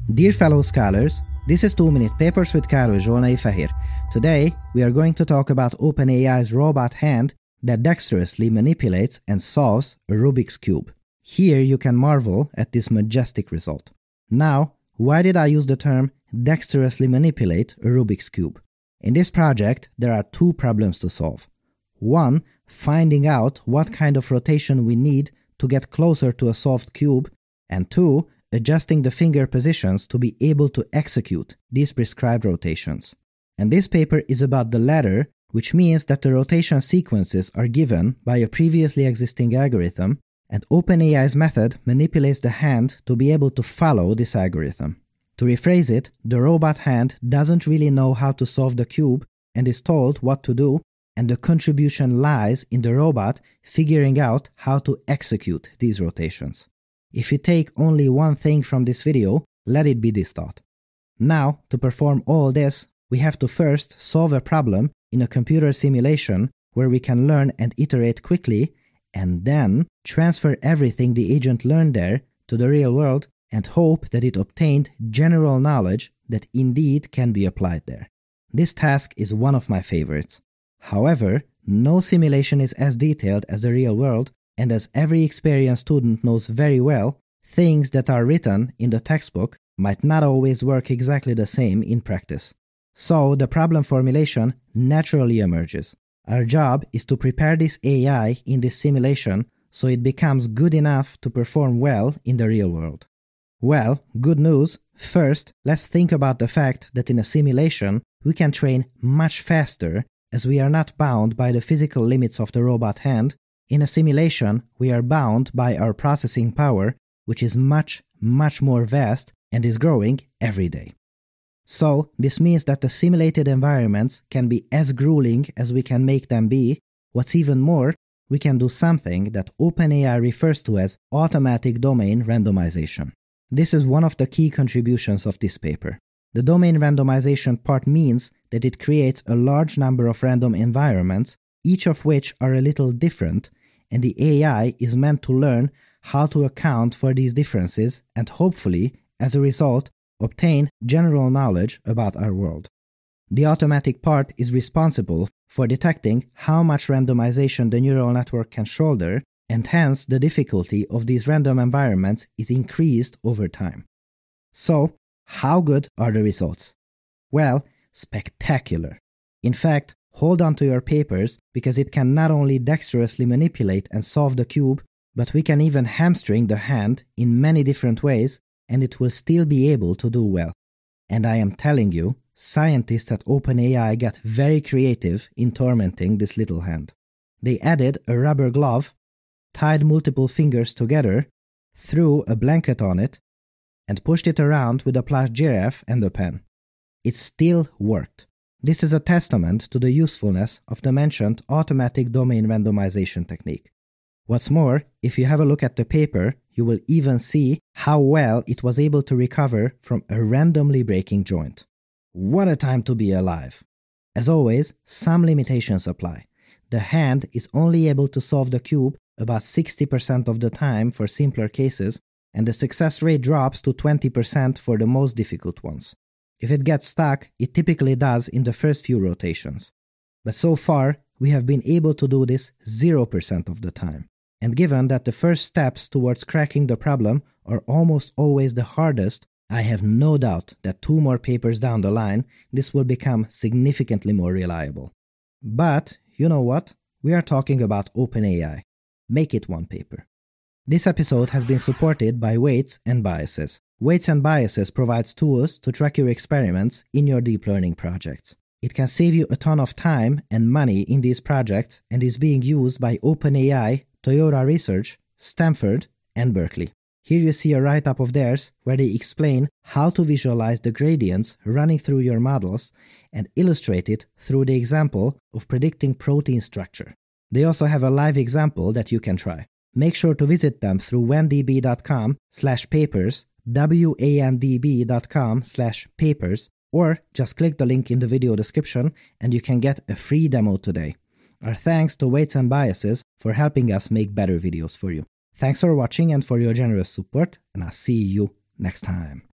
Dear fellow scholars, this is 2-Minute Papers with Károly Zsolnai Fehér. Today, we are going to talk about OpenAI's robot hand that dexterously manipulates and solves a Rubik's Cube. Here you can marvel at this majestic result. Now, why did I use the term dexterously manipulate a Rubik's Cube? In this project, there are two problems to solve. One, finding out what kind of rotation we need to get closer to a solved cube, and two, adjusting the finger positions to be able to execute these prescribed rotations. And this paper is about the latter, which means that the rotation sequences are given by a previously existing algorithm, and OpenAI's method manipulates the hand to be able to follow this algorithm. To rephrase it, the robot hand doesn't really know how to solve the cube and is told what to do, and the contribution lies in the robot figuring out how to execute these rotations. If you take only one thing from this video, let it be this thought. Now, to perform all this, we have to first solve a problem in a computer simulation where we can learn and iterate quickly, and then transfer everything the agent learned there to the real world and hope that it obtained general knowledge that indeed can be applied there. This task is one of my favorites. However, no simulation is as detailed as the real world, and as every experienced student knows very well, things that are written in the textbook might not always work exactly the same in practice. So the problem formulation naturally emerges. Our job is to prepare this AI in this simulation so it becomes good enough to perform well in the real world. Well, good news. First, let's think about the fact that in a simulation we can train much faster as we are not bound by the physical limits of the robot hand. In a simulation, we are bound by our processing power, which is much more vast and is growing every day. So, this means that the simulated environments can be as grueling as we can make them be. What's even more, we can do something that OpenAI refers to as automatic domain randomization. This is one of the key contributions of this paper. The domain randomization part means that it creates a large number of random environments, each of which are a little different, and the AI is meant to learn how to account for these differences and hopefully, as a result, obtain general knowledge about our world. The automatic part is responsible for detecting how much randomization the neural network can shoulder, and hence the difficulty of these random environments is increased over time. So, how good are the results? Well, spectacular. In fact, hold on to your papers because it can not only dexterously manipulate and solve the cube, but we can even hamstring the hand in many different ways and it will still be able to do well. And I am telling you, scientists at OpenAI got very creative in tormenting this little hand. They added a rubber glove, tied multiple fingers together, threw a blanket on it, and pushed it around with a plush giraffe and a pen. It still worked. This is a testament to the usefulness of the mentioned automatic domain randomization technique. What's more, if you have a look at the paper, you will even see how well it was able to recover from a randomly breaking joint. What a time to be alive! As always, some limitations apply. The hand is only able to solve the cube about 60% of the time for simpler cases, and the success rate drops to 20% for the most difficult ones. If it gets stuck, it typically does in the first few rotations. But so far, we have been able to do this 0% of the time. And given that the first steps towards cracking the problem are almost always the hardest, I have no doubt that 2 more papers down the line, this will become significantly more reliable. But, you know what? We are talking about OpenAI. Make it 1 paper. This episode has been supported by Weights and Biases. Weights and Biases provides tools to track your experiments in your deep learning projects. It can save you a ton of time and money in these projects and is being used by OpenAI, Toyota Research, Stanford, and Berkeley. Here you see a write-up of theirs where they explain how to visualize the gradients running through your models and illustrate it through the example of predicting protein structure. They also have a live example that you can try. Make sure to visit them through wandb.com/papers, wandb.com/papers, or just click the link in the video description and you can get a free demo today. Our thanks to Weights and Biases for helping us make better videos for you. Thanks for watching and for your generous support, and I'll see you next time.